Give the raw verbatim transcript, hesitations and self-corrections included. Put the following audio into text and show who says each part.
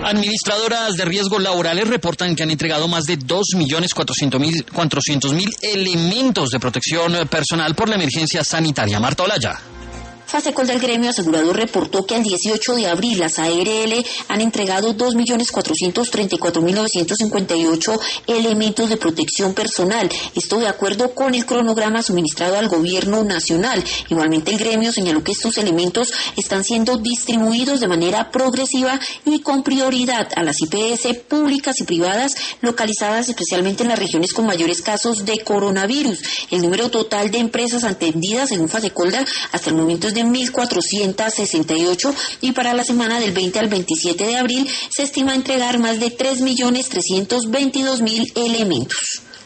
Speaker 1: Administradoras de riesgos laborales reportan que han entregado más de dos millones cuatrocientos mil elementos de protección personal por la emergencia sanitaria. Marta Olaya.
Speaker 2: Fasecol del gremio asegurador reportó que al dieciocho de abril las A R L han entregado dos millones cuatrocientos treinta y cuatro mil novecientos cincuenta y ocho elementos de protección personal. Esto de acuerdo con el cronograma suministrado al gobierno nacional. Igualmente el gremio señaló que estos elementos están siendo distribuidos de manera progresiva y con prioridad a las I P S públicas y privadas localizadas especialmente en las regiones con mayores casos de coronavirus. El número total de empresas atendidas según Fasecolda hasta el momento es de mil cuatrocientos sesenta y ocho y para la semana del veinte al veintisiete de abril se estima entregar más de tres millones trescientos veintidós mil elementos.